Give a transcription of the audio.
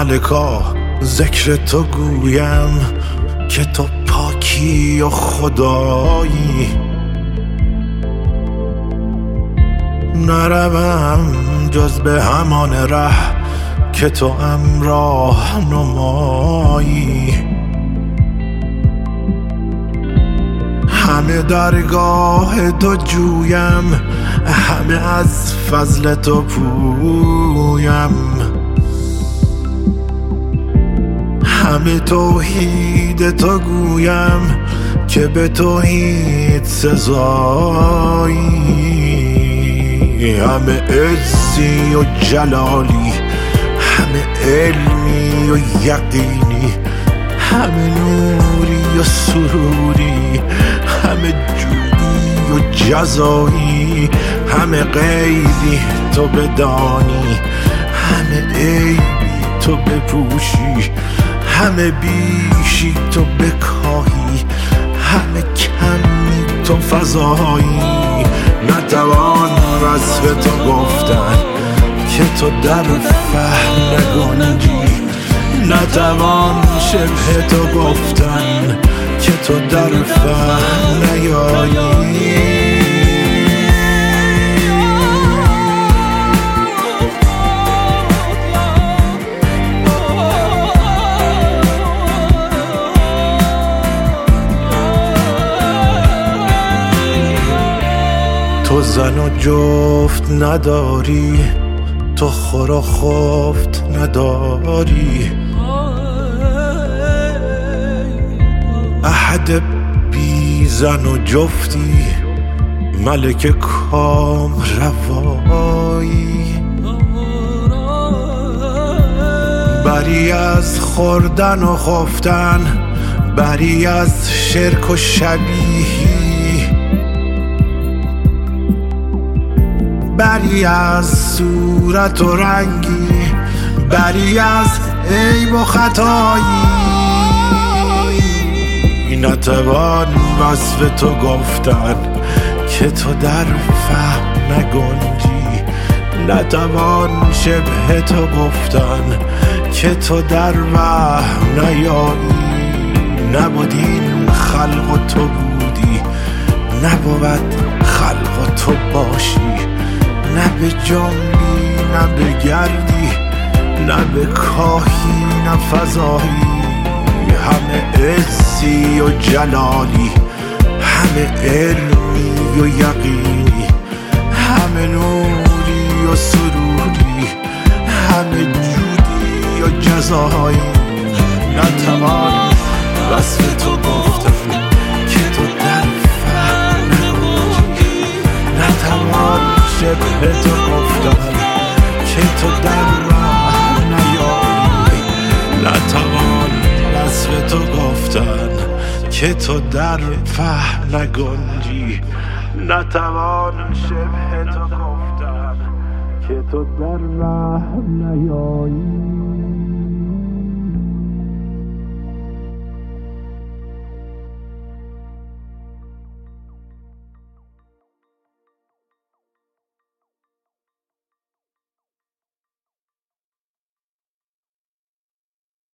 ملکا ذکر تو گویم که تو پاکی و خدایی. نروم جز به همان ره که تو راه نمایی. همه درگاه تو جویم، همه از فضل تو پویم. همه توحید تو گویم که به توحید سزایی. همه عزی و جلالی، همه علمی و یقینی، همه نوری و سروری، همه جودی و جزایی. همه غیبی تو بدانی، همه عیبی تو بپوشی، همه بیشی تو بکاهی، همه کمی تو فضایی. نتوان وصف تو گفتن که تو در فهم نگنجی، نتوان شبه تو گفتن که تو در فهم نیایی. تو زن و جفت نداری، تو خور و خفت نداری. احد بی زن و جفتی، ملک کام روایی. بری از خوردن و خفتن، بری از شرک و شبیهی، بری از صورت و رنگی، بری از عیب و خطایی. نتوان وصف تو گفتن که تو در فهم نگنجی، نتوان شبه تو گفتن که تو در وهم نیایی. نبود این خلق و تو بودی، نبود خلق و تو باشی. نه به جنبی نه به گردی، نه به کاهی نه فضایی. همه عزی و جلالی، همه علمی و یقینی، همه نوری و سروری، همه جودی و جزایی. نتوان وصف تو گفتن که تو در فهم نگنجی، نتوان شبه تو گفتن که تو در راه نیایی. نتوان وصف تو گفتن که تو در فهم نگنجی، نتوان شبه تو گفتن که تو در وهم نیایی.